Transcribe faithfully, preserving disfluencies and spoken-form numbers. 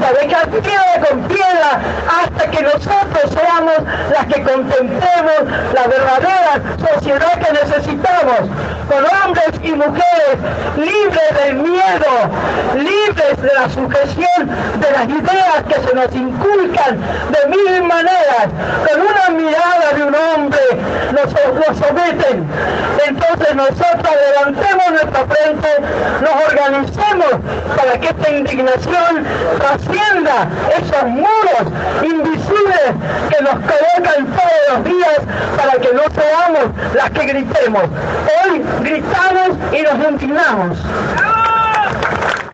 a dejar piedra con piedra hasta que nosotros seamos las que contemplemos la verdadera sociedad que necesitamos, con hombres y mujeres libres del miedo, libres de la sujeción de las ideas que se nos inculcan de mil maneras, con una mirada de un hombre nos, nos someten. Entonces nosotros levantemos nuestra frente, nos organicemos para que esta indignación trascienda esos muros invisibles que nos colocan todos los días para que no seamos las que gritemos. Hoy gritamos y nos indignamos.